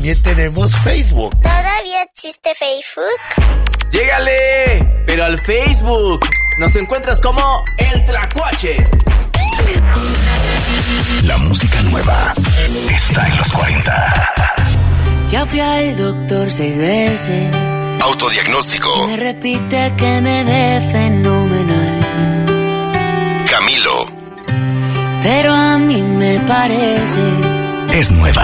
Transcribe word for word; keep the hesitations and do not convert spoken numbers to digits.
también tenemos Facebook. ¿Todavía existe Facebook? ¡Llégale! Pero al Facebook. Nos encuentras como El Tlacuache. La música nueva está en los cuarenta. Ya fui al doctor seis veces. Autodiagnóstico. Me repite que me ve fenomenal. Camilo. Pero a mí me parece. Es nueva.